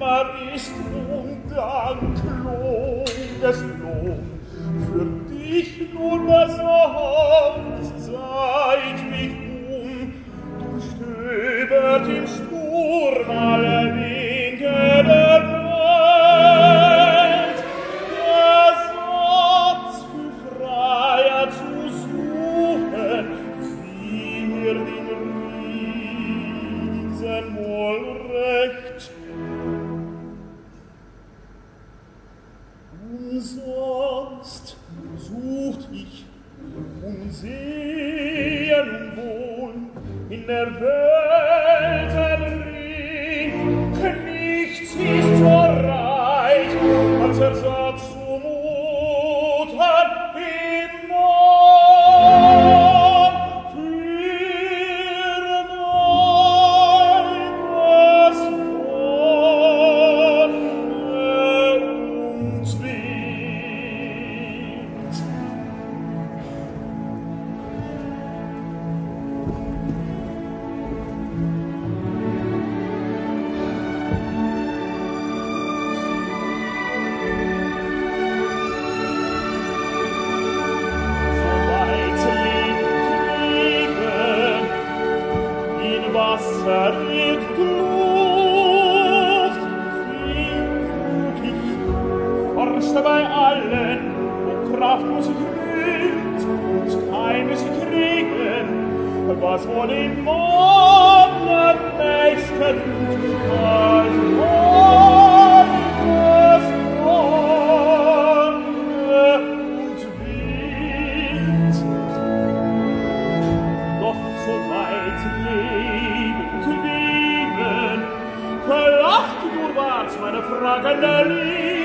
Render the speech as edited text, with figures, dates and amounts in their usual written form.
ist undankloges Lohn. Für dich nur besorgt, seit mich du stöbert im Sturm alle Winke der Welt. Der Satz für Freier zu suchen, sieh mir den Riesen wohl recht. Umsonst sucht ich sehen wohl in der Welt ein Ring. Nichts ist so reich, als Ersatz zum Mutter im Mann für Weibes Wonne umzwingt. Wasser wird Luft, vielflügig, forste bei allen, wo Kraft muss ich rührt und kein muss ich kriegen, was wohl im Mann am meisten ruht, als Weibes Wonne und Wind. Doch so weit Leben, verlacht du warst meine fragende Liebe.